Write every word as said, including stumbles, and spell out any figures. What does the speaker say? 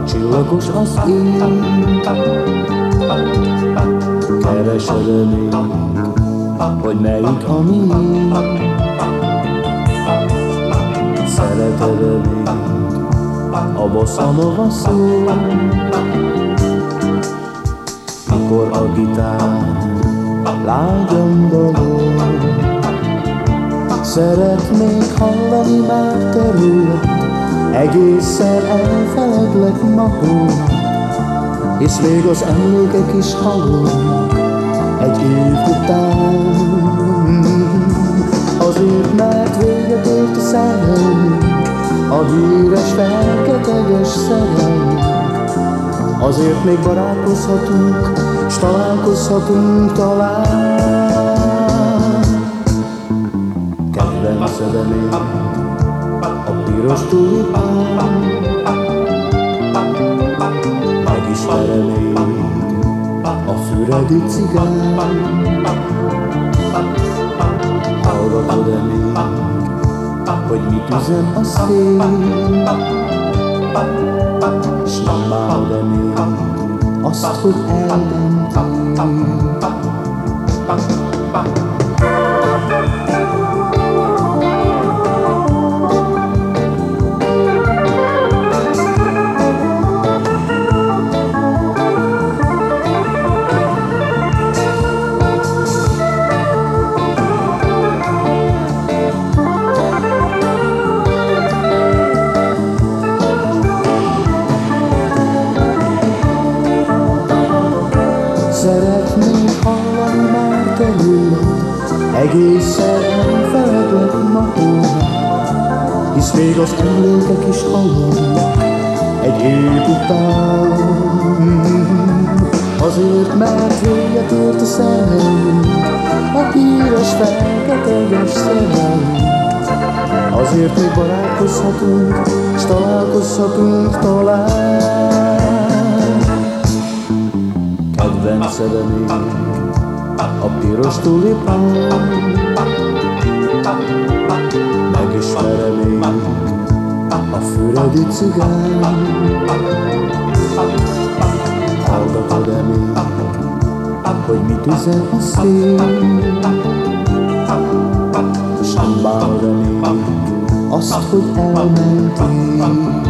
Csillagos az ég, keresed-e még, hogy melyik a miénk? Szereted-e még a bossa nova szó, mikor a gitár lágyan dalol? Szeretnék hallani már te rólad, egészen elfeleglek ma holnap, hisz még az emlékek is hallom egy év után. Azért, mert véget ért a szerelmünk, a híres fergeteges szerelmünk. Azért még barátkozhatunk, s találkozhatunk talán. Kedvenced-e még a piros tulipán? Megismer-e még a füredi cigány? Hallgatod-e még, hogy mit üzen a szél? S nem bánod-e még azt, hogy elmentél? Szeretnék hallani már te rólad, egészen elfeleglek ma holnap, hisz még az emlékek is hallom egy év után. Azért, mert véget ért a szerelmünk, a híres fergeteges szerelmünk. Azért még barátkozhatunk, s találkozhatunk talán. Kedvenced-e még a piros tulipán? Megismer-e még a füredi cigány? Hallgatod-e még, hogy mit üzen a szél? S nem bánod-e még azt, hogy elmentél?